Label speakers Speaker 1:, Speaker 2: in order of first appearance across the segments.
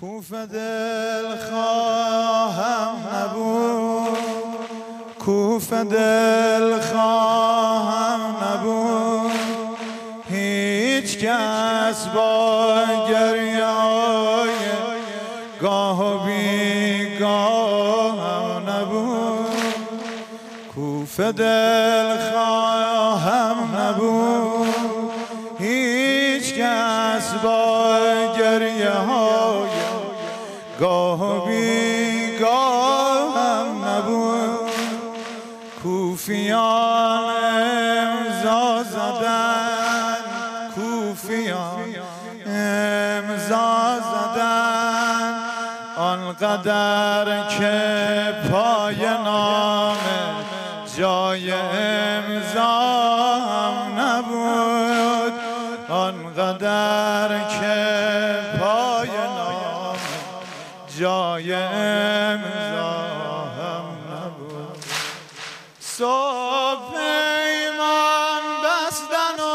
Speaker 1: کوفه دل خواهم نبود، کوفه دل خواهم نبود، هیچ کس با گریه های گاه و بیگاهم نبود. کوفه دل خواهم نبود، هیچ کس با گریه های گاه و بیگاهم نبود. کوفیان امضا زدن، کوفیان امضا زدن، آنقدر که پای نامه جای امضا هم نبود، آنقدر که پای نامه جای امضا هم نبود. صبح ایمان بستن و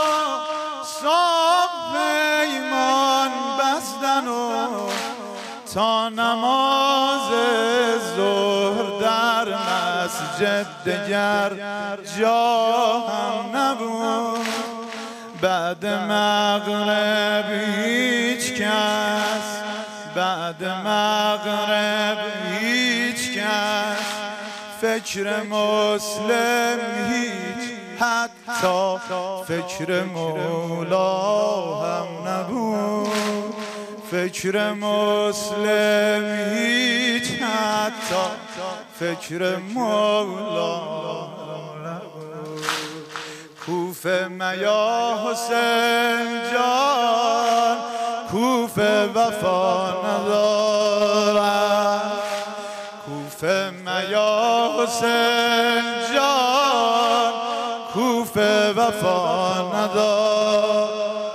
Speaker 1: صبح ایمان بستن و تا نماز ظهر در مسجد دگر جا هم نبود. بعد مغرب هیچ کس، بعد مغرب هیچ کس فکر مسلم هیچ، حتی فکر مولا هم نبود. فکر مسلم هیچ، حتی فکر مولا نبود. کوفه میا حسین جان، کوفه وفا ندارد. کوفه میا حسین جان، کوفه وفا ندارد.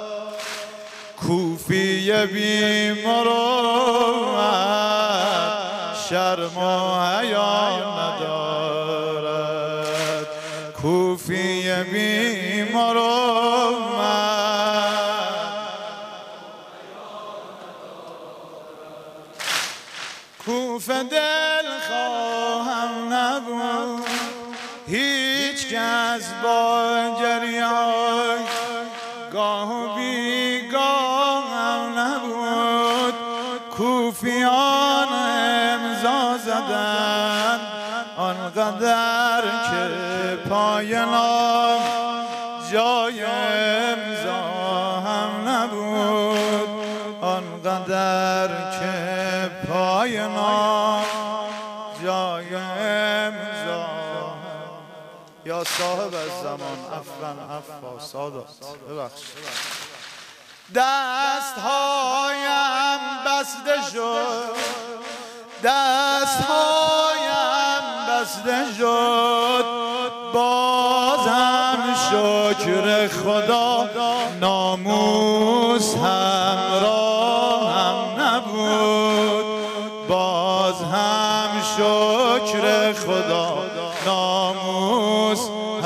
Speaker 1: کوفی بی مروت شرم و حیا ندارد. کوفی بی مروت کوفه دل خواهم نبود، هیچ کس با گریه‌های گاه و بیگاهم نبود. کوفیان امضا زدن، آنقدر که پای نام جای امضا هم نبود، آنقدر که پای نام جای امضا. یا صاحب الزمان عفوا عفوا سادات ببخشید. دستهایم بسته شد، دستهایم بسته شد، بازم شکر خدا ناموس همراهم نبود. باز هم شکر خدا ناموس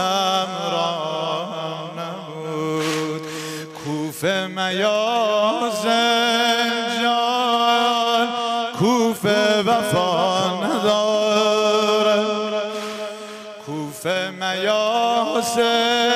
Speaker 1: همراهم نبود. کوفه میا زنجان، کوفه وفا ندارد. کوفه میا حسین